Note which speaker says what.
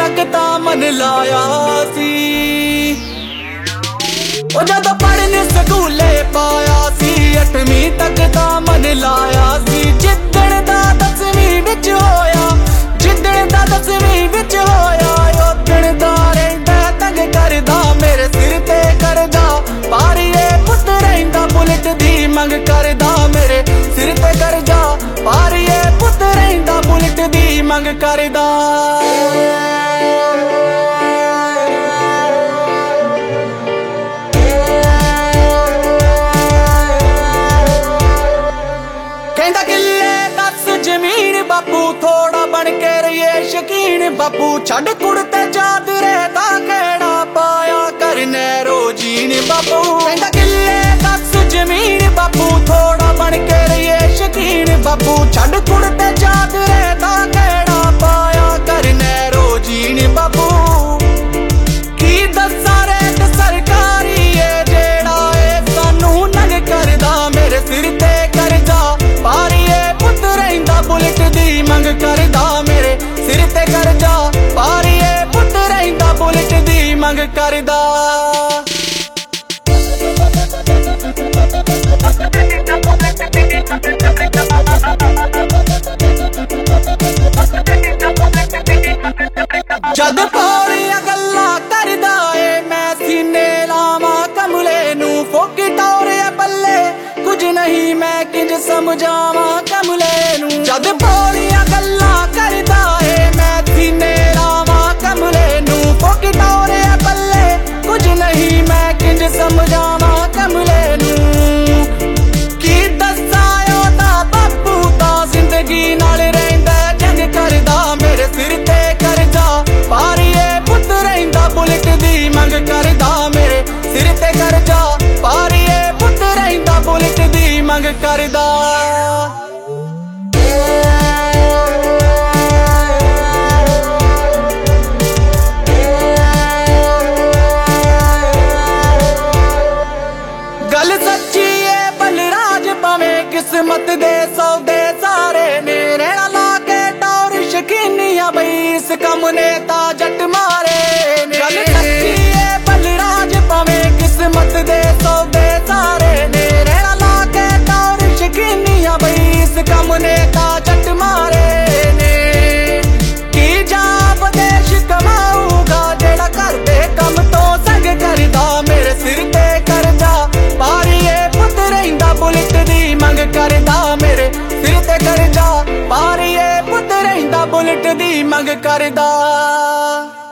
Speaker 1: तक तां मन लाया सी। ओ जदों पढ़न स्कूले पाया सी 8वीं तक तां मन लाया सी। जिद्दण दा 10वीं विच होया, जिद्दण दा 10वीं विच होया, उद्दण दा रहिंदा तंग करदा मेरे सिर ते करदा। पारीए पुत्त रहिंदा बुलेट दी मंग करदा मेरे सिर ते करदा। पारीए पुत्त रहिंदा बुलेट दी मंग करदा। कहंदा किले 10 जमीन बापू थोड़ा बन के रहिए शकीन। बापू छड़ कुड़ते चादरे दा केड़ा पाया करने रोजीन। बापू कहंदा किले 10 जमीन बापू थोड़ा बन के रहिए शकीन। बापू छड़ कुड़ते चादरे दा केड़ा पाया करने रोजीन। बापू की दस्सा रेट सरकारी है जेड़ा ए सानू नंग करदा मेरे सिर ते करदा। पारीए पुत्त रहिंदा बुलेट दी मंग करदा मेरे सिर ते करदा। पारीए पुत्त रहिंदा बुलेट दी मंग करदा। जद पौड़ियां गल्लां करदा ए मैं सीने लावां कमले नू। फोकी टौरे पल्ले कुछ नहीं मैं किंज समझावां कमले नू। जद पौड़ियां गल्लां करदा ए मैं सीने लावां कमले नू। फोकी टौरे पल्ले कुछ नहीं मैं किंज समझावां कमले नू। की दस्सां ओदा बापू तां जिंदगी नाल रहिंदा जंग करदा मेरे सिर ते करदा। पारीए पुत्त रहिंदा बुलेट दी मंग करदा मेरे सिर ते करदा। पारीए पुत्त रहिंदा बुलेट दी मंग करदा। गल सच्ची है बलराज भावें किस्मत दे सौदे सारे ने। रहना ला के टौर शकीनियां बई इस कम ने ता जट मारे ने। गल सच्ची है बलराज भावें किस्मत दे सौदे सारे ने। रहना ला के टौर शकीनियां बई इस कम ने ता जट मारे ने। की जाब देश कमाऊगा जेड़ा घर दे कम तो संग करदा मेरे सिर ते करदा। पारीए पुत्त रहिंदा बुलेट दी मंग करदा मेरे सिर ते करदा। पारीए पुत्त रहिंदा बुलेट दी मंग करदा।